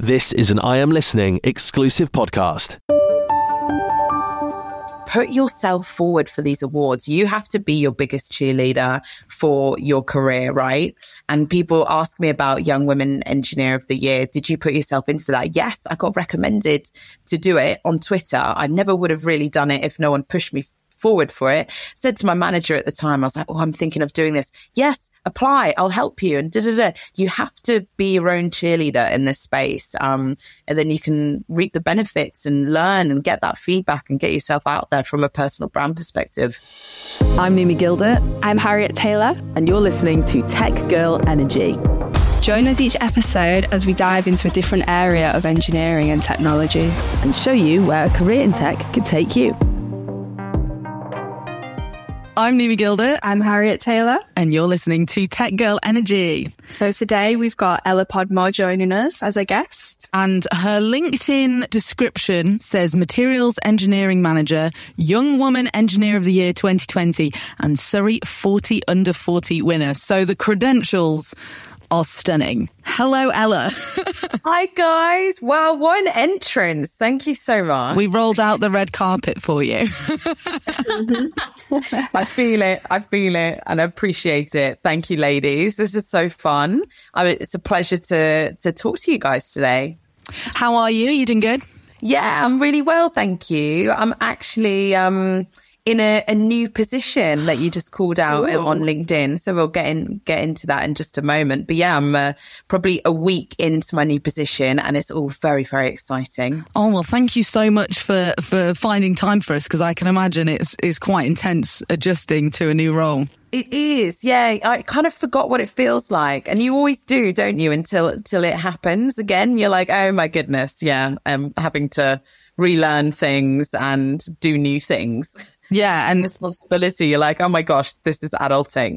This is an I Am Listening exclusive podcast. Put yourself forward for these awards. You have to be your biggest cheerleader for your career, right? And people ask me about Young Women Engineer of the Year. Did you put yourself in for that? Yes, I got recommended to do it on Twitter. I never would have really done it if no one pushed me forward for it. Said to my manager at the time, I was like, I'm thinking of doing this. Yes, apply, I'll help you. And You have to be your own cheerleader in this space. And then you can reap the benefits and learn and get that feedback and get yourself out there from a personal brand perspective. I'm Nimi Gilder. I'm Harriet Taylor. And you're listening to Tech Girl Energy. Join us each episode as we dive into a different area of engineering and technology. And show you where a career in tech could take you. I'm Nimi Gilder. I'm Harriet Taylor. And you're listening to Tech Girl Energy. So today we've got Ella Podmore joining us as a guest. And her LinkedIn description says Materials Engineering Manager, Young Woman Engineer of the Year 2020 and Surrey 40 Under 40 winner. So the credentials are stunning. Hello, Ella. Hi, guys. Wow, what an entrance. Thank you so much. We rolled out the red carpet for you. I feel it. And I appreciate it. Thank you, ladies. This is so fun. It's a pleasure to talk to you guys today. How are you? You doing good? Yeah, I'm really well. Thank you. I'm actually, in a new position that you just called out on LinkedIn. So we'll get into that in just a moment. But yeah, I'm probably a week into my new position and it's all very, very exciting. Oh, well, thank you so much for finding time for us, because I can imagine it's quite intense adjusting to a new role. It is. Yeah. I kind of forgot what it feels like. And you always do, don't you? Until it happens again. You're like, oh my goodness. Yeah. I'm having to relearn things and do new things. Yeah. And responsibility. You're like, oh my gosh, this is adulting.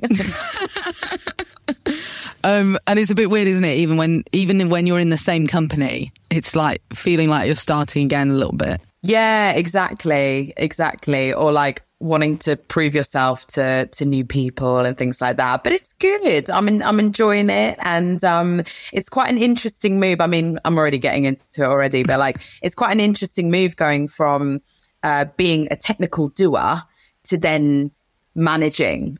And it's a bit weird, isn't it? Even when you're in the same company, it's like feeling like you're starting again a little bit. Yeah, exactly. Or like wanting to prove yourself to new people and things like that. But it's good. I'm enjoying it. And, it's quite an interesting move. I mean, I'm already getting into it already, but like, it's quite an interesting move going from, being a technical doer to then managing,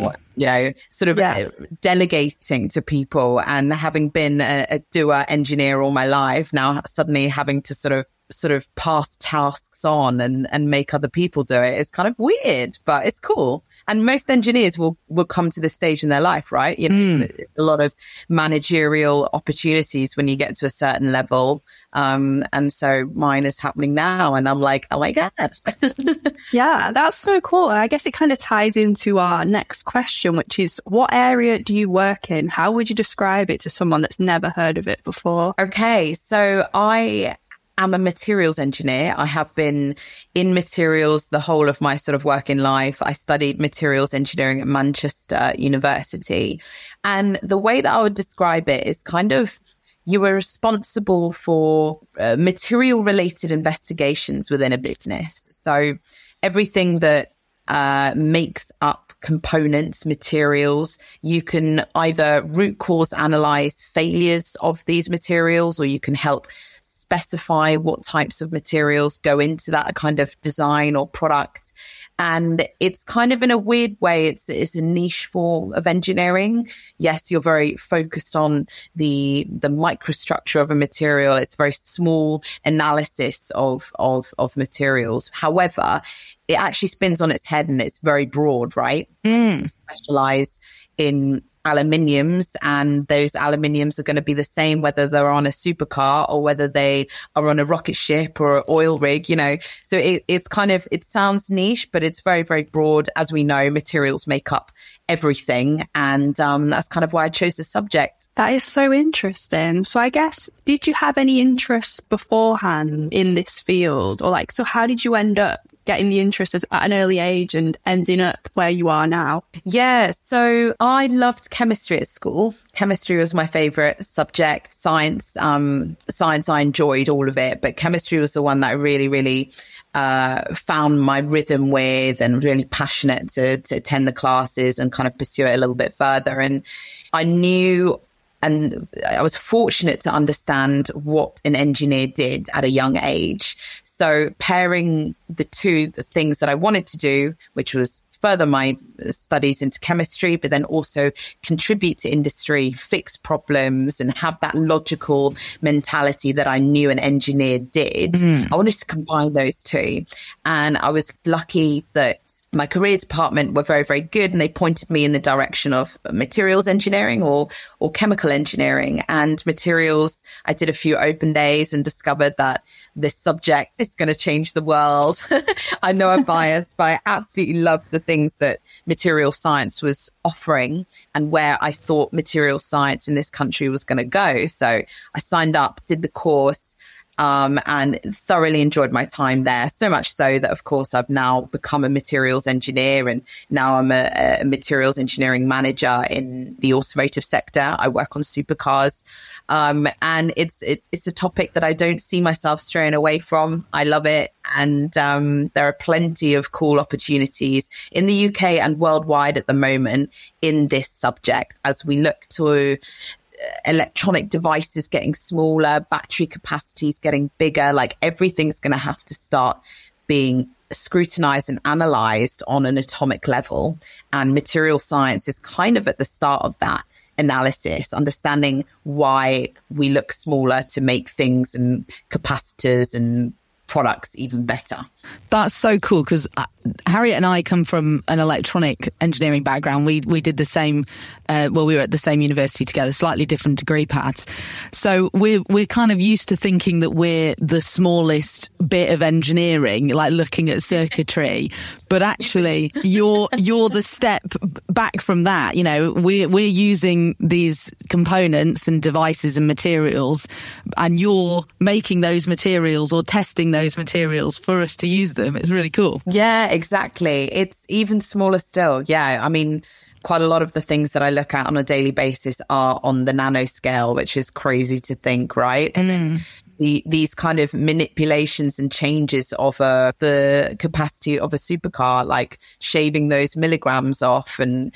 sort of delegating to people, and having been a doer engineer all my life, now suddenly having to sort of pass tasks on and make other people do it. It's kind of weird, but it's cool. And most engineers will come to this stage in their life, right? You know, there's a lot of managerial opportunities when you get to a certain level. And so mine is happening now. And I'm like, oh my God. Yeah, that's so cool. I guess it kind of ties into our next question, which is, what area do you work in? How would you describe it to someone that's never heard of it before? Okay, so I'm a materials engineer. I have been in materials the whole of my sort of working life. I studied materials engineering at Manchester University. And the way that I would describe it is kind of, you were responsible for material related investigations within a business. So everything that makes up components, materials, you can either root cause analyze failures of these materials, or you can help specify what types of materials go into that kind of design or product. And it's kind of, in a weird way, it's a niche form of engineering. Yes, you're very focused on the microstructure of a material. It's very small analysis of materials. However, it actually spins on its head and it's very broad, right? Specialize in aluminiums, and those aluminiums are going to be the same whether they're on a supercar or whether they are on a rocket ship or an oil rig, you know. So it's kind of, it sounds niche, but it's very, very broad. As we know, materials make up everything. And that's kind of why I chose the subject. That is so interesting. So I guess, did you have any interest beforehand in this field? Or like, so how did you end up getting the interest at an early age and ending up where you are now? Yeah, so I loved chemistry at school. Chemistry was my favorite subject. Science, I enjoyed all of it, but chemistry was the one that I really, really found my rhythm with, and really passionate to attend the classes and kind of pursue it a little bit further. And I knew And I was fortunate to understand what an engineer did at a young age. So pairing the things that I wanted to do, which was further my studies into chemistry, but then also contribute to industry, fix problems, and have that logical mentality that I knew an engineer did. I wanted to combine those two. And I was lucky that my career department were very, very good, and they pointed me in the direction of materials engineering or chemical engineering. And materials, I did a few open days and discovered that this subject is going to change the world. I know I'm biased, but I absolutely loved the things that material science was offering and where I thought material science in this country was going to go. So I signed up, did the course, and thoroughly enjoyed my time there. So much so that, of course, I've now become a materials engineer, and now I'm a materials engineering manager in the automotive sector. I work on supercars. And it's a topic that I don't see myself straying away from. I love it. And there are plenty of cool opportunities in the UK and worldwide at the moment in this subject as we look to electronic devices getting smaller, battery capacities getting bigger. Like, everything's going to have to start being scrutinized and analyzed on an atomic level. And material science is kind of at the start of that analysis, understanding why we look smaller to make things and capacitors and products even better. That's so cool, because Harriet and I come from an electronic engineering background. We did the same, we were at the same university together, slightly different degree paths. So we're kind of used to thinking that we're the smallest bit of engineering, like looking at circuitry. But actually, you're the step back from that. You know, we're using these components and devices and materials, and you're making those materials or testing those materials for us to use them. It's really cool. Yeah, exactly. It's even smaller still. Yeah, I mean, quite a lot of the things that I look at on a daily basis are on the nanoscale, which is crazy to think, right? And then these kind of manipulations and changes of the capacity of a supercar, like shaving those milligrams off and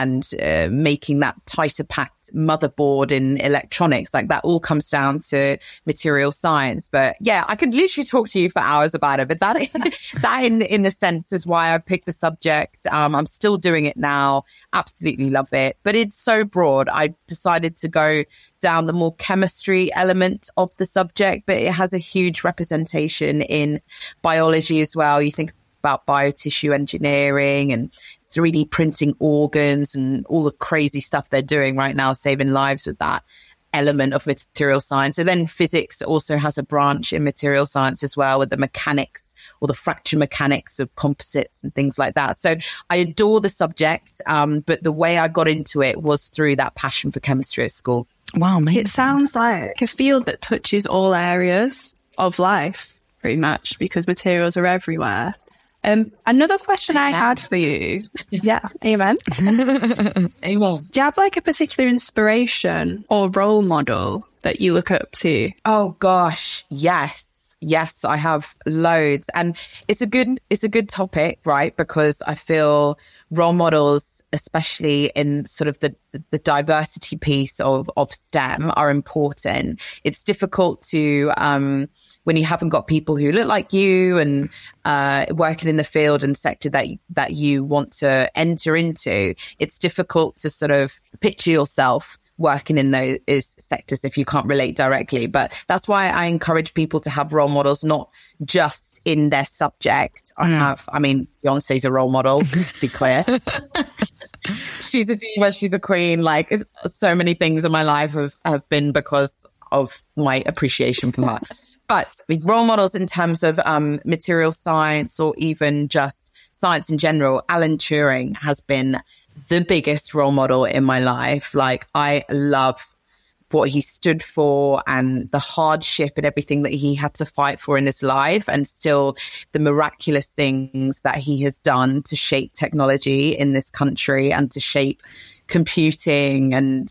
making that tighter packed motherboard in electronics, like that all comes down to material science. But yeah, I could literally talk to you for hours about it, but that in a sense is why I picked the subject. I'm still doing it now. Absolutely love it, but it's so broad. I decided to go down the more chemistry element of the subject, but it has a huge representation in biology as well. You think about biotissue engineering and 3D printing organs and all the crazy stuff they're doing right now, saving lives with that element of material science. And then physics also has a branch in material science as well, with the mechanics or the fracture mechanics of composites and things like that. So I adore the subject, but the way I got into it was through that passion for chemistry at school. Wow, man. It sounds like a field that touches all areas of life, pretty much, because materials are everywhere. Another question I had for you. Yeah, amen. Amen. Do you have like a particular inspiration or role model that you look up to? Oh gosh, yes. Yes, I have loads. And it's a good topic, right? Because I feel role models, especially in sort of the diversity piece of STEM, are important. It's difficult to, when you haven't got people who look like you and working in the field and sector that you want to enter into, it's difficult to sort of picture yourself working in those sectors if you can't relate directly. But that's why I encourage people to have role models, not just in their subject. Beyonce's a role model, let's be clear. She's a diva, she's a queen. Like, so many things in my life have been because of my appreciation for her. But with role models in terms of material science or even just science in general, Alan Turing has been the biggest role model in my life. Like, I love what he stood for and the hardship and everything that he had to fight for in his life, and still the miraculous things that he has done to shape technology in this country and to shape computing. And,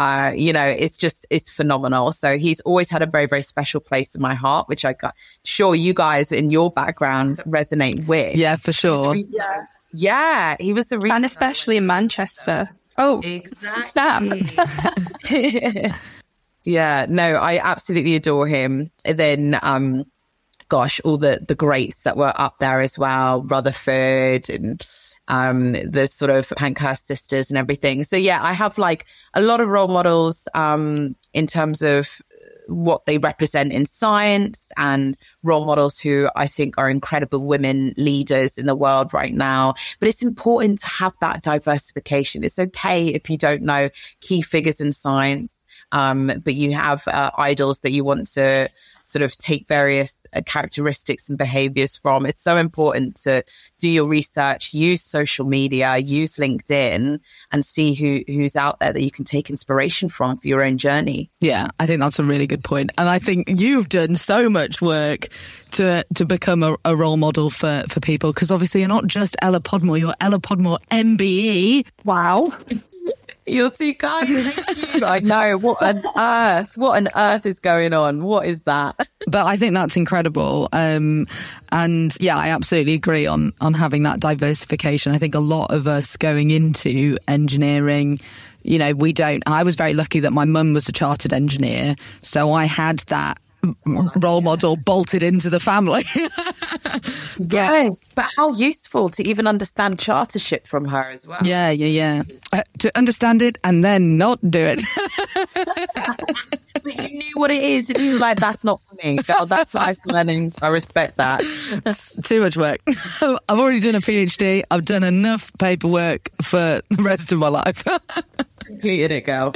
it's phenomenal. So he's always had a very, very special place in my heart, which sure you guys in your background resonate with. Yeah, for sure. Yeah, he was the reason. And especially in Manchester. Oh, exactly. Snap. Yeah, no, I absolutely adore him. And then, gosh, all the greats that were up there as well, Rutherford and the sort of Pankhurst sisters and everything. So yeah, I have like a lot of role models in terms of what they represent in science, and role models who I think are incredible women leaders in the world right now. But it's important to have that diversification. It's okay if you don't know key figures in science, but you have idols that you want to sort of take various characteristics and behaviors from. It's so important to do your research, use social media, use LinkedIn, and see who's out there that you can take inspiration from for your own journey. Yeah, I think that's a really good point. And I think you've done so much work to become a role model for people, because obviously you're not just Ella Podmore, you're Ella Podmore MBE. Wow. You're too kind. Thank you. I know. What on earth is going on? What is that? But I think that's incredible. And yeah, I absolutely agree on having that diversification. I think a lot of us going into engineering, you know, I was very lucky that my mum was a chartered engineer. So I had that role model bolted into the family. Yes, but how useful to even understand chartership from her as well. Yeah. To understand it and then not do it. But you knew what it is, and you were like, that's not for me. Oh, that's life learnings. I respect that. It's too much work. I've already done a PhD. I've done enough paperwork for the rest of my life. Completed it, girl.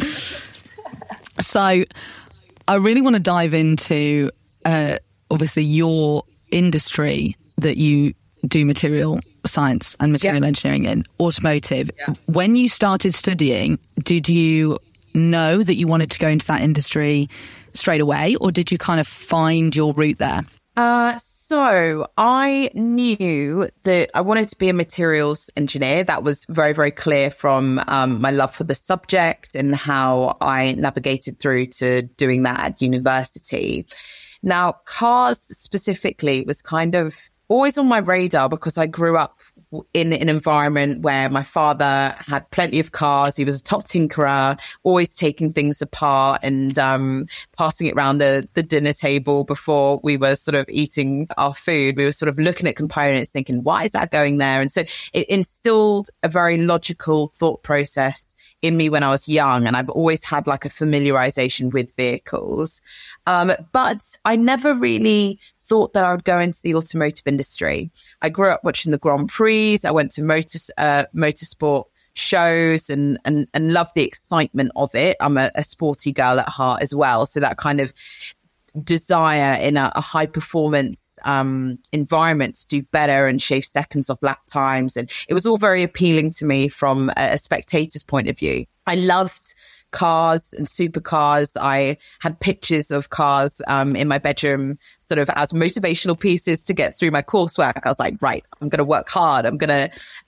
So I really want to dive into, obviously, your industry that you do material science and material engineering in, automotive. Yeah. When you started studying, did you know that you wanted to go into that industry straight away, or did you kind of find your route there? So I knew that I wanted to be a materials engineer. That was very, very clear from my love for the subject and how I navigated through to doing that at university. Now, cars specifically was kind of always on my radar because I grew up in an environment where my father had plenty of cars. He was a top tinkerer, always taking things apart and passing it around the dinner table before we were sort of eating our food. We were sort of looking at components thinking, why is that going there? And so it instilled a very logical thought process in me when I was young. And I've always had like a familiarization with vehicles. But I never really thought that I would go into the automotive industry. I grew up watching the Grand Prix. I went to motorsport shows and loved the excitement of it. I'm a sporty girl at heart as well. So that kind of desire in a high performance environment to do better and shave seconds off lap times. And it was all very appealing to me from a spectator's point of view. I loved cars and supercars. I had pictures of cars in my bedroom sort of as motivational pieces to get through my coursework. I was like, right, I'm going to work hard. I'm going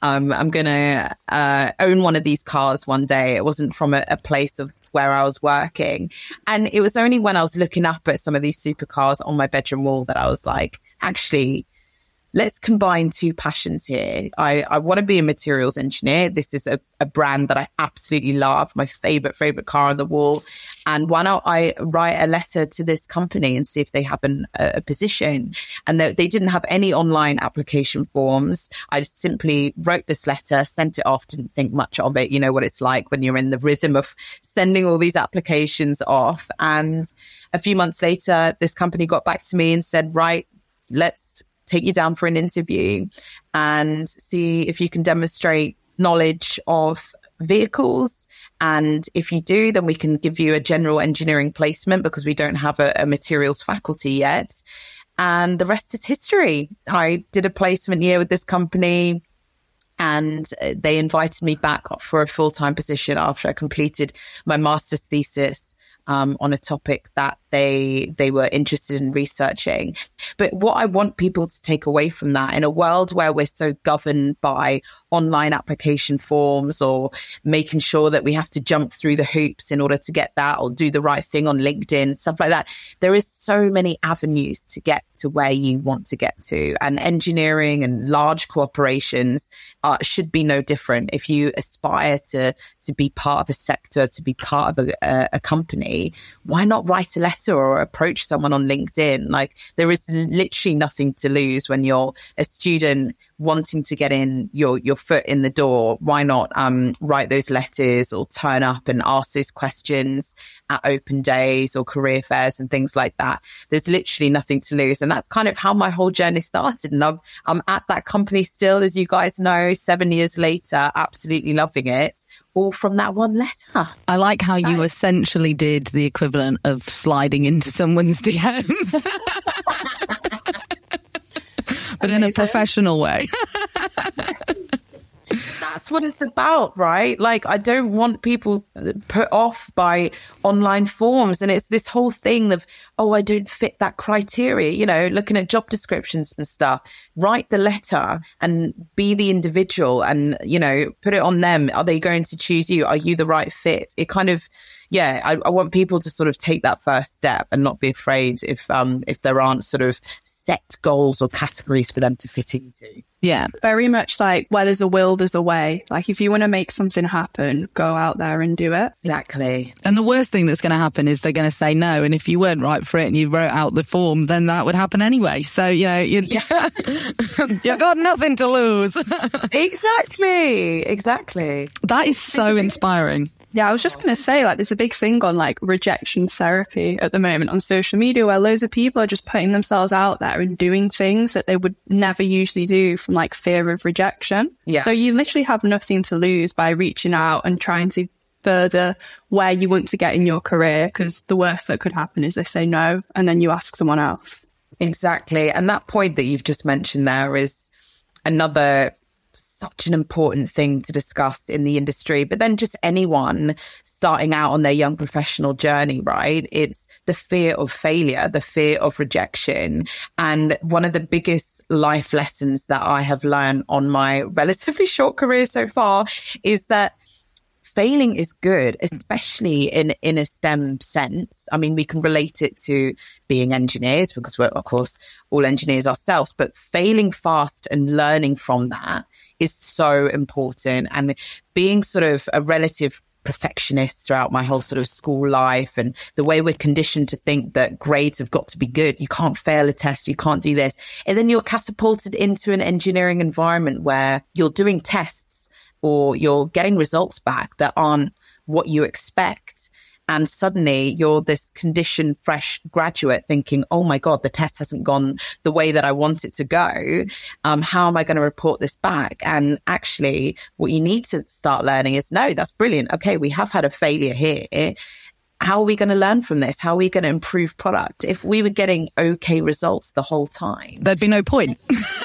to own one of these cars one day. It wasn't from a place of where I was working. And it was only when I was looking up at some of these supercars on my bedroom wall that I was like, actually, let's combine two passions here. I want to be a materials engineer. This is a brand that I absolutely love, my favorite car on the wall. And why not I write a letter to this company and see if they have a position? And they didn't have any online application forms. I just simply wrote this letter, sent it off, didn't think much of it. You know what it's like when you're in the rhythm of sending all these applications off. And a few months later, this company got back to me and said, right, let's take you down for an interview and see if you can demonstrate knowledge of vehicles. And if you do, then we can give you a general engineering placement because we don't have a materials faculty yet. And the rest is history. I did a placement year with this company and they invited me back for a full-time position after I completed my master's thesis on a topic that they were interested in researching. But what I want people to take away from that, in a world where we're so governed by online application forms or making sure that we have to jump through the hoops in order to get that, or do the right thing on LinkedIn, stuff like that, there is so many avenues to get to where you want to get to. And engineering and large corporations should be no different. If you aspire to be part of a sector, to be part of a company, why not write a letter or approach someone on LinkedIn? Like, there is literally nothing to lose when you're a student wanting to get in your foot in the door. Why not write those letters or turn up and ask those questions at open days or career fairs and things like that? There's literally nothing to lose. And that's kind of how my whole journey started. And I'm at that company still, as you guys know, 7 years later, absolutely loving it, all from that one letter. I like how you essentially did the equivalent of sliding into someone's DMs. But in a professional way. That's what it's about, right? Like, I don't want people put off by online forms. And it's this whole thing of, oh, I don't fit that criteria, you know, looking at job descriptions and stuff. Write the letter and be the individual and, you know, put it on them. Are they going to choose you? Are you the right fit? It kind of, yeah, I want people to sort of take that first step and not be afraid if there aren't sort of set goals or categories for them to fit into. Yeah. Very much like where there's a will, there's a way. Like, if you want to make something happen, go out there and do it. Exactly. And the worst thing that's going to happen is they're going to say no. And if you weren't right for it and you wrote out the form, then that would happen anyway. So, you know, you've got nothing to lose. Exactly. That is so inspiring. Yeah, I was just going to say, like, there's a big thing on, like, rejection therapy at the moment on social media, where loads of people are just putting themselves out there and doing things that they would never usually do from, like, fear of rejection. Yeah. So you literally have nothing to lose by reaching out and trying to further where you want to get in your career, because the worst that could happen is they say no and then you ask someone else. Exactly. And that point that you've just mentioned there is another such an important thing to discuss in the industry, but then just anyone starting out on their young professional journey, right? It's the fear of failure, the fear of rejection. And one of the biggest life lessons that I have learned on my relatively short career so far is that failing is good, especially in a STEM sense. I mean, we can relate it to being engineers because we're, of course, all engineers ourselves, but failing fast and learning from that is so important. And being sort of a relative perfectionist throughout my whole sort of school life, and the way we're conditioned to think that grades have got to be good. You can't fail a test. You can't do this. And then you're catapulted into an engineering environment where you're doing tests or you're getting results back that aren't what you expect. And suddenly you're this conditioned, fresh graduate thinking, oh my God, the test hasn't gone the way that I want it to go. How am I going to report this back? And actually what you need to start learning is, no, that's brilliant. Okay, we have had a failure here. How are we going to learn from this? How are we going to improve product? If we were getting okay results the whole time, there'd be no point.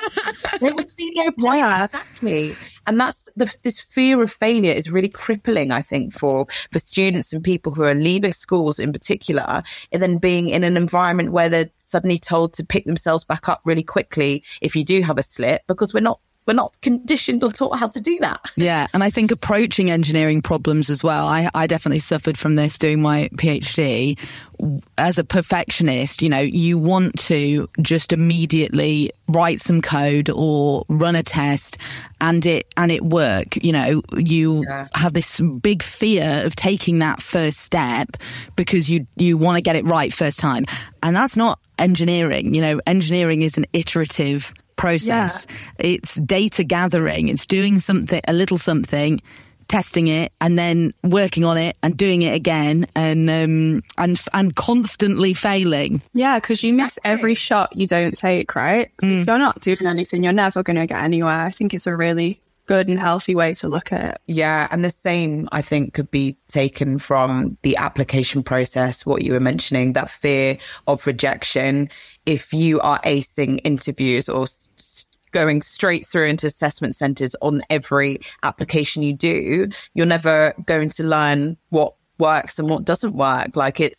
There would be no point. Yeah. Exactly. And that's this fear of failure is really crippling, I think, for students and people who are leaving schools in particular, and then being in an environment where they're suddenly told to pick themselves back up really quickly if you do have a slip, because we're not conditioned or taught how to do that. Yeah. And I think approaching engineering problems as well. I definitely suffered from this doing my PhD. As a perfectionist, you know, you want to just immediately write some code or run a test and it work. You know, you have this big fear of taking that first step because you want to get it right first time. And that's not engineering. You know, engineering is an iterative process. Yeah. It's data gathering. It's doing something, a little something, testing it, and then working on it and doing it again, and constantly failing. Yeah, because you miss every shot you don't take, right? So if you're not doing anything, you're never going to get anywhere. I think it's a really good and healthy way to look at it. Yeah, and the same, I think, could be taken from the application process, what you were mentioning, that fear of rejection. If you are acing interviews or going straight through into assessment centres on every application you do, you're never going to learn what works and what doesn't work. Like, it's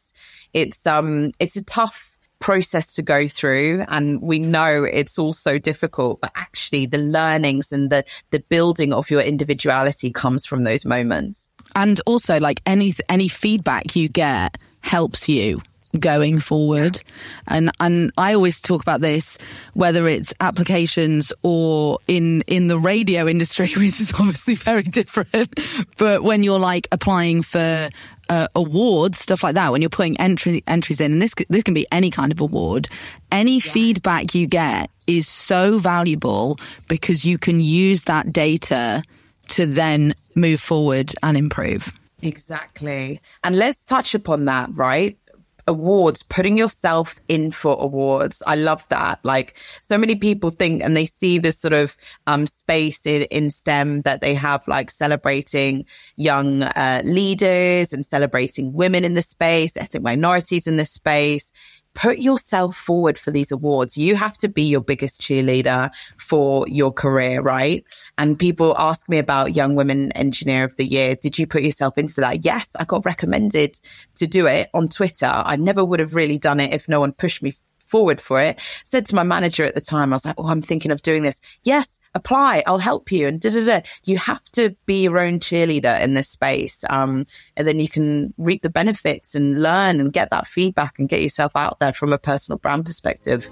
it's a tough process to go through, and we know it's also difficult, but actually the learnings and the building of your individuality comes from those moments. And also, like, any feedback you get helps you going forward. And I always talk about this, whether it's applications or in the radio industry, which is obviously very different. But when you're like applying for awards, stuff like that, when you're putting entries in, and this can be any kind of award, any feedback you get is so valuable because you can use that data to then move forward and improve. Exactly. And let's touch upon that, right? Awards, putting yourself in for awards. I love that. Like, so many people think, and they see this sort of space in STEM that they have, like celebrating young leaders and celebrating women in the space, ethnic minorities in the space. Put yourself forward for these awards. You have to be your biggest cheerleader for your career, right? And people ask me about Young Women Engineer of the Year. Did you put yourself in for that? Yes, I got recommended to do it on Twitter. I never would have really done it if no one pushed me forward for it. Said to my manager at the time, I was like, oh, I'm thinking of doing this. Yes, apply, I'll help you. And you have to be your own cheerleader in this space. And then you can reap the benefits and learn and get that feedback and get yourself out there from a personal brand perspective.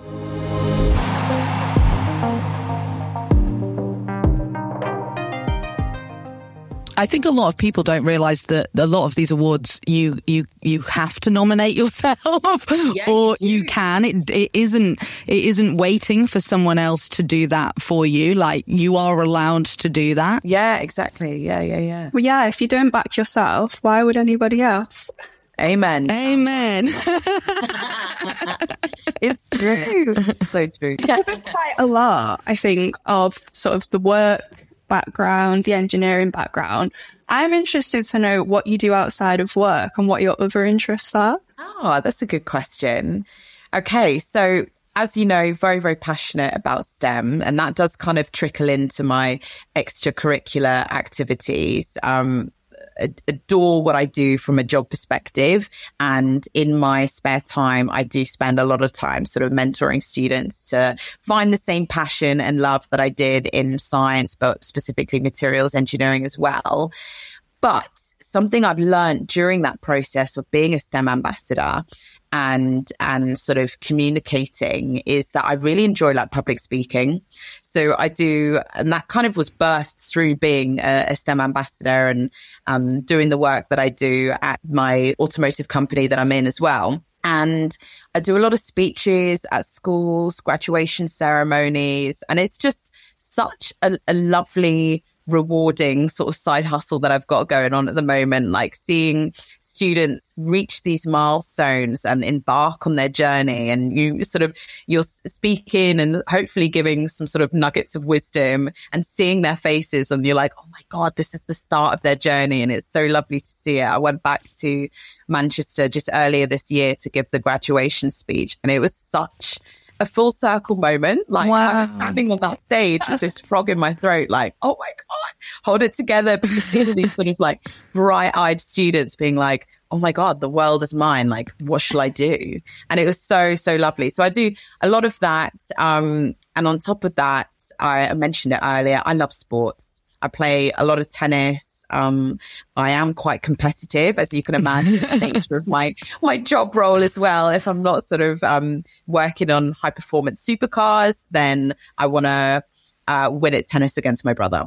I think a lot of people don't realise that a lot of these awards you have to nominate yourself, or you can. It isn't waiting for someone else to do that for you. Like, you are allowed to do that. Yeah, exactly. Yeah. Well, yeah, if you don't back yourself, why would anybody else? Amen. It's true. So true. There's quite a lot, I think, of sort of the work background, the engineering background. I'm interested to know what you do outside of work and what your other interests are. Oh, that's a good question. Okay, so as you know, very, very passionate about STEM, and that does kind of trickle into my extracurricular activities. Adore what I do from a job perspective. And in my spare time, I do spend a lot of time sort of mentoring students to find the same passion and love that I did in science, but specifically materials engineering as well. But something I've learned during that process of being a STEM ambassador and sort of communicating is that I really enjoy like public speaking. So I do, and that kind of was birthed through being a STEM ambassador and doing the work that I do at my automotive company that I'm in as well. And I do a lot of speeches at schools, graduation ceremonies, and it's just such a lovely, rewarding sort of side hustle that I've got going on at the moment, like seeing students reach these milestones and embark on their journey, and you're speaking and hopefully giving some sort of nuggets of wisdom and seeing their faces, and you're like, oh my God, this is the start of their journey. And it's so lovely to see it. I went back to Manchester just earlier this year to give the graduation speech, and it was such a full circle moment. Like, wow. I was standing on that stage with this frog in my throat, like, oh my God, hold it together. Because seeing these sort of like bright eyed students being like, oh my God, the world is mine. Like, what shall I do? And it was so, so lovely. So I do a lot of that. And on top of that, I mentioned it earlier, I love sports. I play a lot of tennis. I am quite competitive, as you can imagine, the nature of my job role as well. If I'm not sort of working on high performance supercars, then I want to win at tennis against my brother.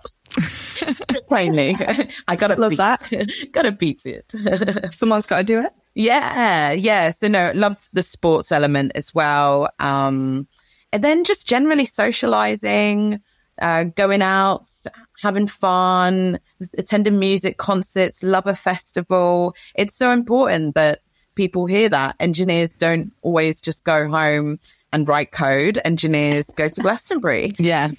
Plainly, I gotta love that. Gotta beat it. Someone's got to do it. Yeah. So no, love the sports element as well. And then just generally socializing. Going out, having fun, attending music concerts, love a festival. It's so important that people hear that. Engineers don't always just go home and write code. Engineers go to Glastonbury. Yeah.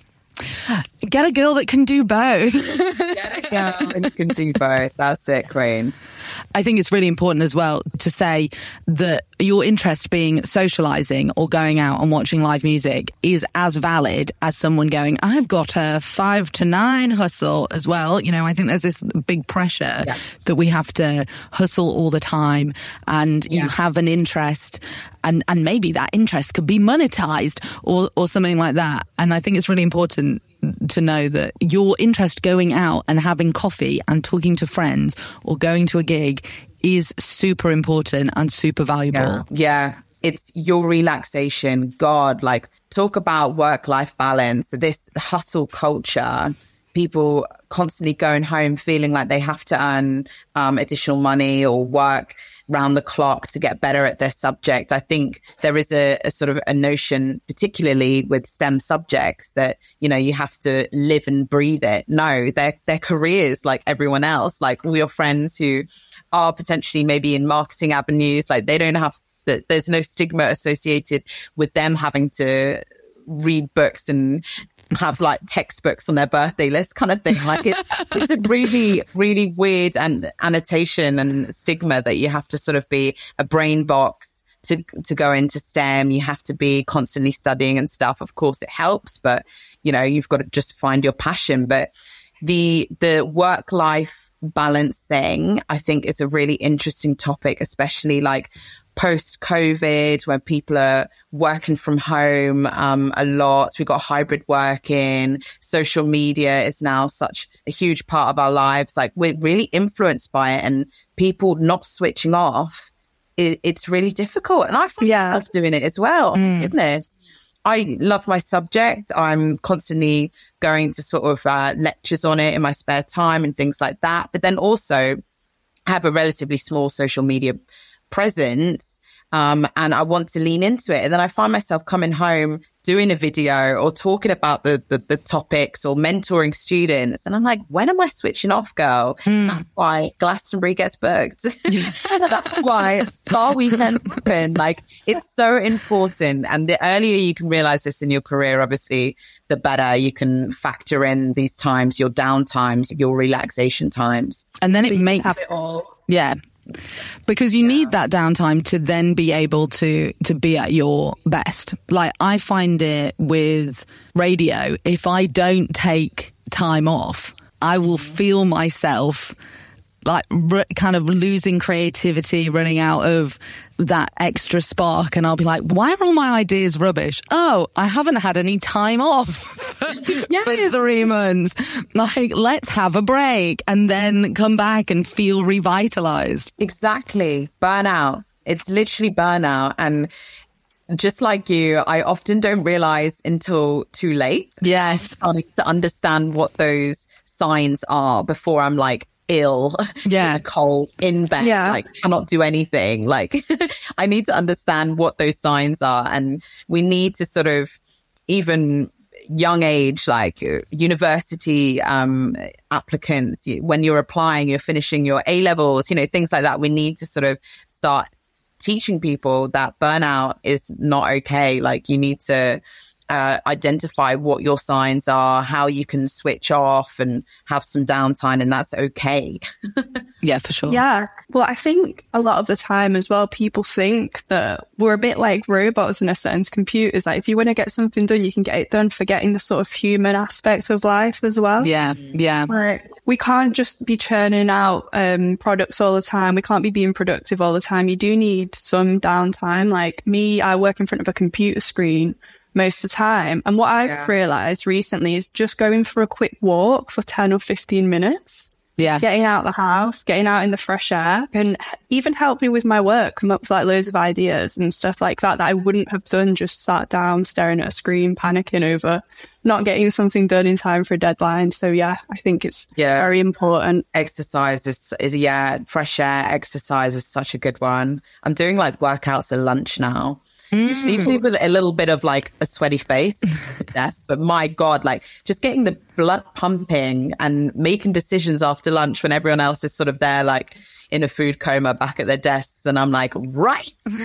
Get a girl that can do both. Get a girl that can do both. That's it, Queen. I think it's really important as well to say that your interest being socializing or going out and watching live music is as valid as someone going, I've got a 5 to 9 hustle as well. You know, I think there's this big pressure that we have to hustle all the time, and you have an interest, and maybe that interest could be monetized or something like that. And I think it's really important to know that your interest going out and having coffee and talking to friends or going to a gig is super important and super valuable. Yeah. It's your relaxation. God, like, talk about work-life balance. This hustle culture, people constantly going home feeling like they have to earn additional money or work round the clock to get better at their subject. I think there is a sort of a notion, particularly with STEM subjects, that, you know, you have to live and breathe it. No, their careers, like everyone else, like all your friends who are potentially maybe in marketing avenues, like they don't have that. There's no stigma associated with them having to read books and have like textbooks on their birthday list kind of thing. Like it's a really, really weird and annotation and stigma that you have to sort of be a brain box to go into STEM. You have to be constantly studying and stuff. Of course it helps, but you know, you've got to just find your passion. But the work-life balance thing, I think, is a really interesting topic, especially like post-COVID, where people are working from home a lot. We've got hybrid working. Social media is now such a huge part of our lives. Like, we're really influenced by it, and people not switching off, it's really difficult. And I find myself doing it as well. Oh my goodness. I love my subject. I'm constantly going to sort of lectures on it in my spare time and things like that. But then also have a relatively small social media presence, and I want to lean into it. And then I find myself coming home, doing a video or talking about the topics or mentoring students. And I'm like, when am I switching off, girl? That's why Glastonbury gets booked. That's why Spa Weekends happen. Like, it's so important. And the earlier you can realize this in your career, obviously, the better you can factor in these times, your down times, your relaxation times. And then it makes have it all. Yeah. Because you need that downtime to then be able to be at your best. Like, I find it with radio, if I don't take time off, I will feel myself like kind of losing creativity, running out of that extra spark. And I'll be like, why are all my ideas rubbish? Oh, I haven't had any time off for 3 months. Like, let's have a break and then come back and feel revitalized. Exactly. Burnout. It's literally burnout. And just like you, I often don't realize until too late. Yes. To understand what those signs are before I'm like, ill, cold, in bed, like cannot do anything. Like, I need to understand what those signs are. And we need to sort of, even young age, like university applicants, when you're applying, you're finishing your A-levels, you know, things like that. We need to sort of start teaching people that burnout is not okay. Like, you need to identify what your signs are, how you can switch off and have some downtime, and that's okay. Yeah, for sure. Yeah. Well, I think a lot of the time as well, people think that we're a bit like robots in a sense, computers. Like, if you want to get something done, you can get it done, forgetting the sort of human aspects of life as well. Yeah, yeah. Like, we can't just be churning out products all the time. We can't be being productive all the time. You do need some downtime. Like me, I work in front of a computer screen most of the time. And what I've realized recently is just going for a quick walk for 10 or 15 minutes. Yeah. Getting out of the house, getting out in the fresh air can even help me with my work, come up with like loads of ideas and stuff like that I wouldn't have done just sat down staring at a screen, panicking over not getting something done in time for a deadline. So yeah, I think it's very important. Exercise is fresh air exercise is such a good one. I'm doing like workouts at lunch now. Usually with a little bit of like a sweaty face at the desk, but my God, like just getting the blood pumping and making decisions after lunch when everyone else is sort of there, like in a food coma back at their desks. And I'm like, right,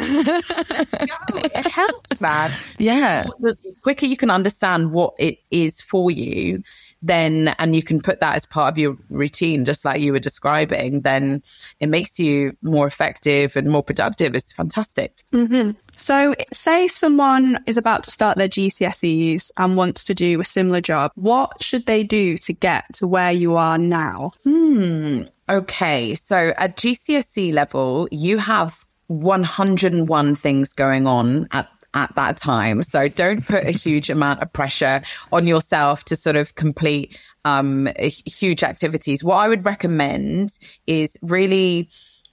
let's go. It helps, man. Yeah. The quicker you can understand what it is for you, then, and you can put that as part of your routine, just like you were describing, then it makes you more effective and more productive. It's fantastic. Mm-hmm. So say someone is about to start their GCSEs and wants to do a similar job. What should they do to get to where you are now? Okay. So at GCSE level, you have 101 things going on at that time. So don't put a huge amount of pressure on yourself to sort of complete huge activities. What I would recommend is really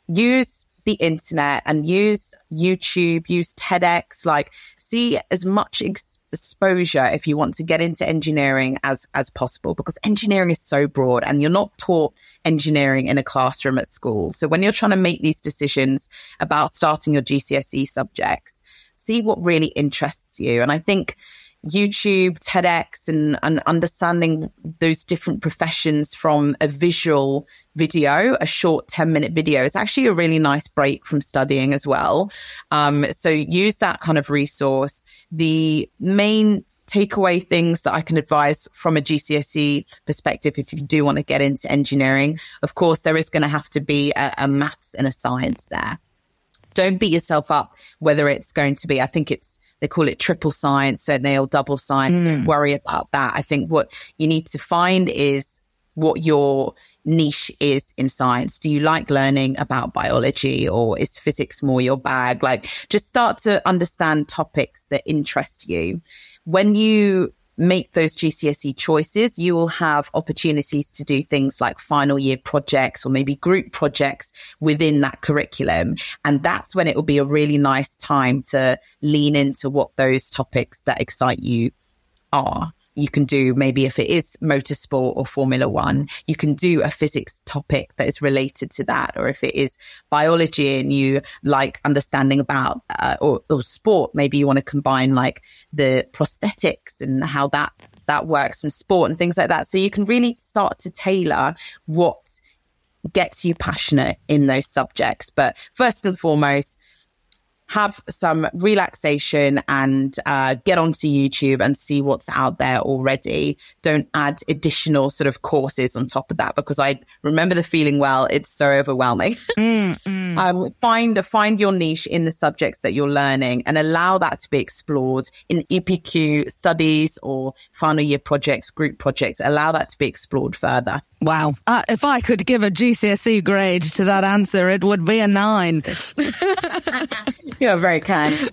use the internet and use YouTube, use TEDx, like see as much exposure if you want to get into engineering as possible, because engineering is so broad and you're not taught engineering in a classroom at school. So when you're trying to make these decisions about starting your GCSE subjects, see what really interests you. And I think YouTube, TEDx, and understanding those different professions from a visual video, a short 10-minute video, is actually a really nice break from studying as well. So use that kind of resource. The main takeaway things that I can advise from a GCSE perspective, if you do want to get into engineering, of course, there is going to have to be a maths and a science there. Don't beat yourself up whether it's going to be, I think they call it triple science, don't they, or double science. Don't worry about that. I think what you need to find is what your niche is in science. Do you like learning about biology, or is physics more your bag? Like, just start to understand topics that interest you. When you make those GCSE choices, you will have opportunities to do things like final year projects or maybe group projects within that curriculum. And that's when it will be a really nice time to lean into what those topics that excite you are. You can do, maybe if it is motorsport or Formula One, you can do a physics topic that is related to that. Or if it is biology and you like understanding about, or sport, maybe you want to combine like the prosthetics and how that works in sport and things like that. So you can really start to tailor what gets you passionate in those subjects. But first and foremost, have some relaxation and get onto YouTube and see what's out there already. Don't add additional sort of courses on top of that, because I remember the feeling, well, it's so overwhelming. Find your niche in the subjects that you're learning and allow that to be explored in EPQ studies or final year projects, group projects. Allow that to be explored further. Wow. If I could give a GCSE grade to that answer, it would be a 9. You're very kind.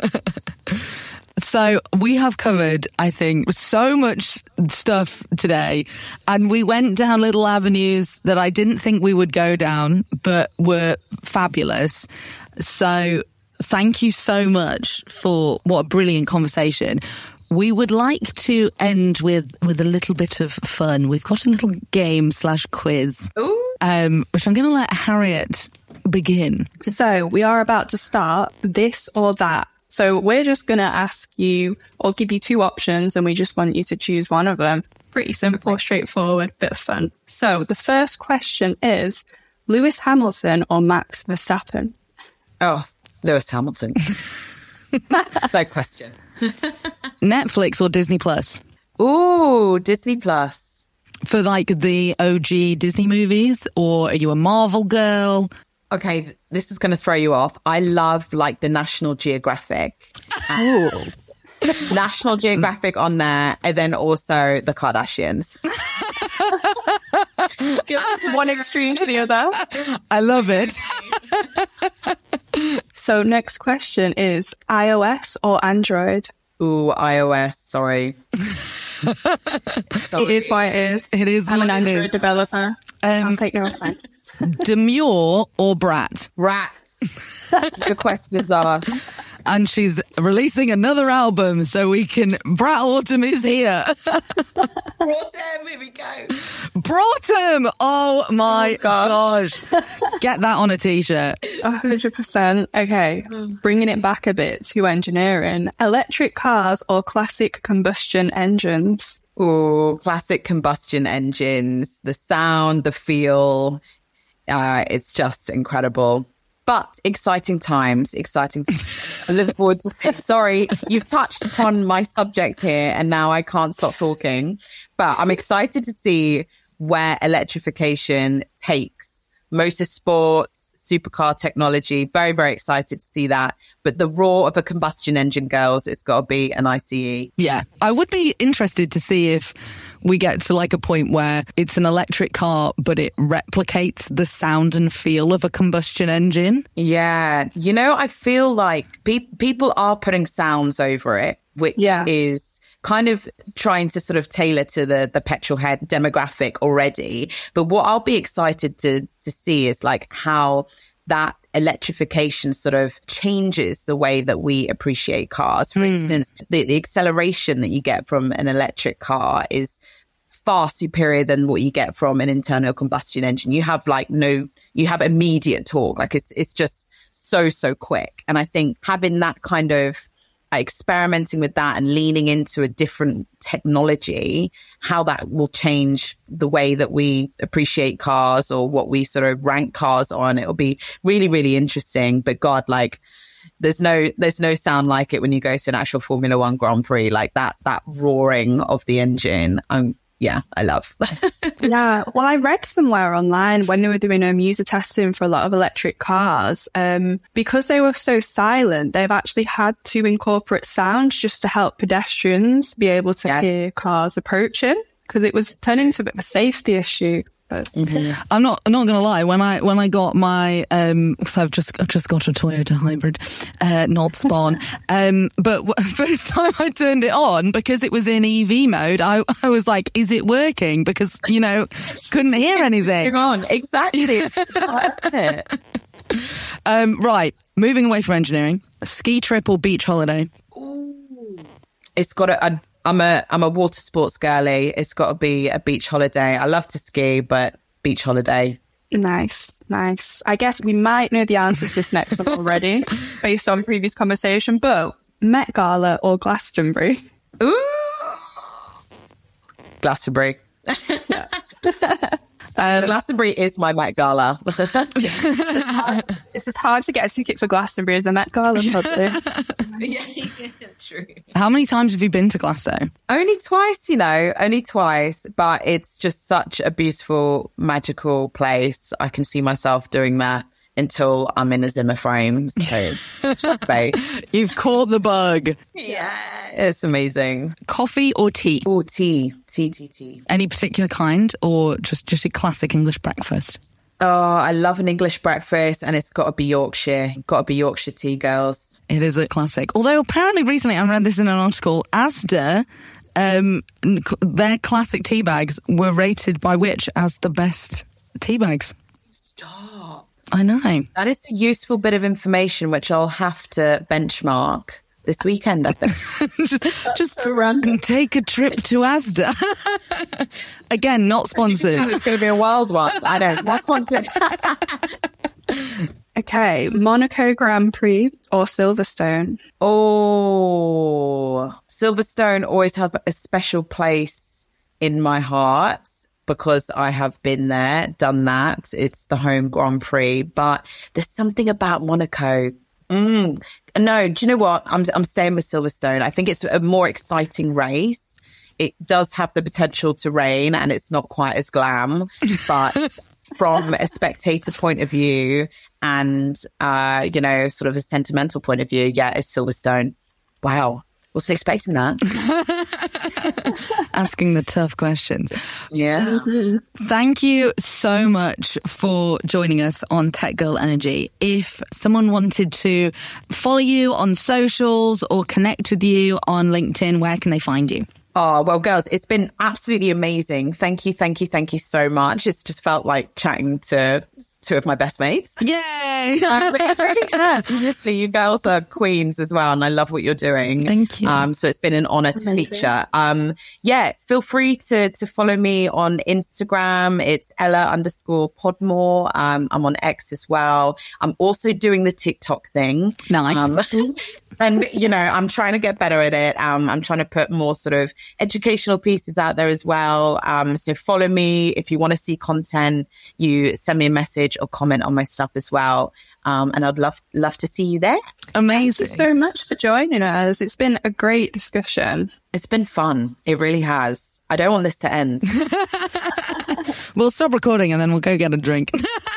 So we have covered, I think, so much stuff today, and we went down little avenues that I didn't think we would go down, but were fabulous. So thank you so much for what a brilliant conversation. We would like to end with a little bit of fun. We've got a little game/quiz, which I'm going to let Harriet begin. So we are about to start this or that. So we're just going to ask you, or give you 2 options, and we just want you to choose one of them. Pretty simple, straightforward, bit of fun. So the first question is Lewis Hamilton or Max Verstappen? Oh, Lewis Hamilton. No question. Netflix or Disney Plus? Ooh, Disney Plus. For like the OG Disney movies, or are you a Marvel girl? Okay, this is going to throw you off. I love like the National Geographic. Ooh. National Geographic on there, and then also the Kardashians. One extreme to the other. I love it. So next question is iOS or Android? Ooh, iOS, sorry. It is what it is. It is I'm what an it Android is. developer. I'll take no offense. Demure or Brat? Rats. Good questions asked. And she's releasing another album, so we can... Brat Autumn is here. Autumn, here we go. Broughton! Oh my gosh. Get that on a t-shirt. 100%. Okay, bringing it back a bit to engineering. Electric cars or classic combustion engines? Ooh, classic combustion engines. The sound, the feel, it's just incredible. But exciting times. I look forward to sorry, you've touched upon my subject here and now I can't stop talking. But I'm excited to see where electrification takes motorsports, supercar technology. Very, very excited to see that. But the roar of a combustion engine, girls, it's got to be an ICE. Yeah, I would be interested to see if we get to like a point where it's an electric car, but it replicates the sound and feel of a combustion engine. Yeah. You know, I feel like people are putting sounds over it, which is kind of trying to sort of tailor to the petrol head demographic already. But what I'll be excited to see is like how that electrification sort of changes the way that we appreciate cars. For instance, the acceleration that you get from an electric car is far superior than what you get from an internal combustion engine. You have you have immediate torque. Like it's just so quick. And I think having that kind of experimenting with that and leaning into a different technology, how that will change the way that we appreciate cars or what we sort of rank cars on. It'll be really, really interesting. But God, like there's no sound like it when you go to an actual Formula One Grand Prix, like that roaring of the engine. Yeah, I love. Yeah, well, I read somewhere online when they were doing user testing for a lot of electric cars, because they were so silent, they've actually had to incorporate sounds just to help pedestrians be able to hear cars approaching, because it was turning into a bit of a safety issue. But, I'm not gonna lie. When I got my so I've just got a Toyota hybrid, not Spawn. But first time I turned it on, because it was in EV mode, I was like, is it working? Because couldn't hear anything. On exactly. It's it. Right, moving away from engineering, a ski trip or beach holiday. Ooh. It's got to. I'm a water sports girly. It's got to be a beach holiday. I love to ski, but beach holiday. Nice. I guess we might know the answer to this next one already, based on previous conversation, but Met Gala or Glastonbury? Ooh, Glastonbury. Glastonbury is my Met Gala. It's as hard to get a ticket for Glastonbury as the Met Gala, probably. Yeah, true. How many times have you been to Glasgow? Only twice, but it's just such a beautiful, magical place. I can see myself doing that until I'm in a Zimmer frame. So space. You've caught the bug. Yeah, it's amazing. Coffee or tea? Oh, tea. Any particular kind, or just a classic English breakfast? Oh, I love an English breakfast, and it's got to be Yorkshire. Got to be Yorkshire tea, girls. It is a classic. Although apparently recently I read this in an article, Asda, their classic tea bags were rated by Which as the best tea bags. Stop. I know. That is a useful bit of information which I'll have to benchmark this weekend, I think. just take a trip to Asda. Again, not sponsored. It's going to be a wild one. I know, not sponsored. Okay, Monaco Grand Prix or Silverstone? Oh, Silverstone always have a special place in my heart because I have been there, done that. It's the home Grand Prix, but there's something about Monaco. No, do you know what? I'm staying with Silverstone. I think it's a more exciting race. It does have the potential to rain and it's not quite as glam, but from a spectator point of view and, sort of a sentimental point of view, yeah, it's Silverstone. Wow. Wasn't expecting that. Asking the tough questions. Yeah. Thank you so much for joining us on Tech Girl Energy. If someone wanted to follow you on socials or connect with you on LinkedIn, where can they find you? Oh, well, girls, it's been absolutely amazing. Thank you so much. It's just felt like chatting to two of my best mates. Yay! Yeah, seriously, you girls are queens as well, and I love what you're doing. Thank you. So it's been an honor to feature. Feel free to follow me on Instagram. It's Ella_Podmore. I'm on X as well. I'm also doing the TikTok thing. Nice. And, I'm trying to get better at it. I'm trying to put more sort of educational pieces out there as well. So follow me. If you want to see content, you send me a message or comment on my stuff as well. And I'd love to see you there. Amazing. Thank you so much for joining us. It's been a great discussion. It's been fun. It really has. I don't want this to end. We'll stop recording and then we'll go get a drink.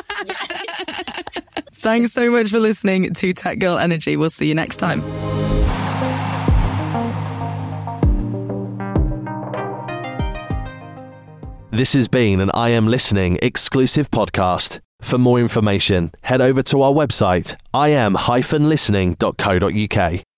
Thanks so much for listening to Tech Girl Energy. We'll see you next time. This has been an I Am Listening exclusive podcast. For more information, head over to our website, im-listening.co.uk.